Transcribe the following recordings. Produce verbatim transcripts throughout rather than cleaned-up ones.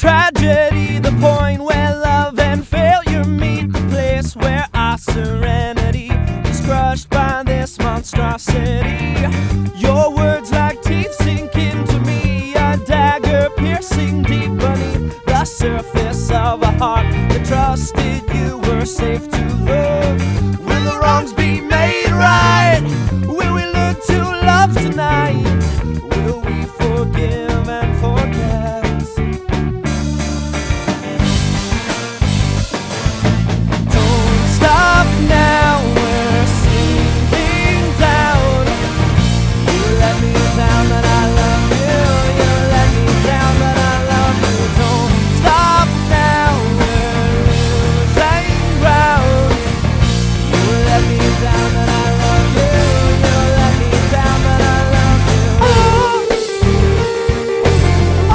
tragedy, the point where love and failure meet, the place where our serenity is crushed by this monstrosity. Your words like teeth sink into me, a dagger piercing deep beneath the surface of a heart that trusted you were safe to love. Will the wrongs be made right? Will we learn to love tonight? Will we forgive and forget? Don't stop now, we're sinking down. You let me down, but I love you. You let me down, but I love you. Don't stop now, we're losing ground. You let me down, but I love you. You let me down, but I love you. Oh,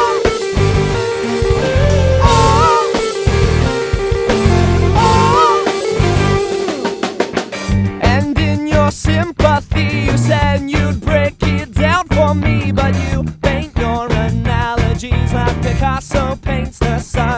oh, oh. And in your sympathy, you said you'd break it down for me, but you paint your analogies like Picasso paints the sun.